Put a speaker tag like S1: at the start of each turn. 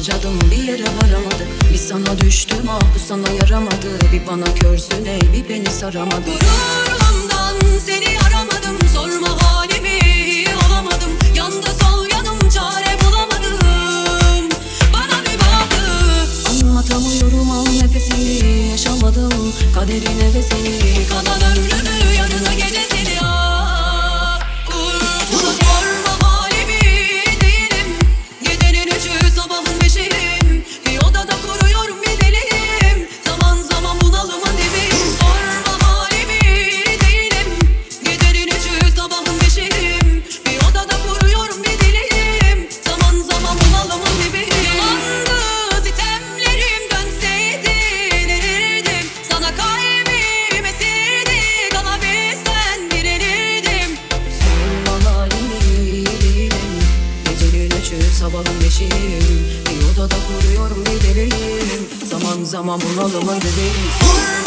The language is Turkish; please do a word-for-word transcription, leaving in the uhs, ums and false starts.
S1: harcadım, bir yere varamadık. Bir sana düştüm ah bu sana yaramadı. Bir bana körsün ey bir beni saramadı.
S2: Gururumdan seni aramadım, sorma halimi olamadım. Yandı sol yanım çare bulamadım, bana bir bakıp.
S1: Anlatamıyorum al nefesini, yaşamadım kaderin hevesini.
S2: Kalan ömrümü yarına gecesini ah kurtuluş. Sorma halimi değilim, gecenin üçü sabahın beşiyim. Bir odada kuruyorum bir deliyim, zaman zaman bunalımın dibiyim. Sorma halimi değilim, gecenin üçü sabahın beşiyim. Bir odada kuruyorum bir deliyim, zaman zaman bunalımın dibiyim. Yalandı sitemlerim, dönseydi erirdim. Sana kalbim esirdi, kalabilsen direnirdim.
S1: Sorma halimi değilim, gecenin üçü sabahın beşiyim. Bir odada kuruyorum bir deliyim, zaman zaman bunalımın dibiyim.
S2: Sorma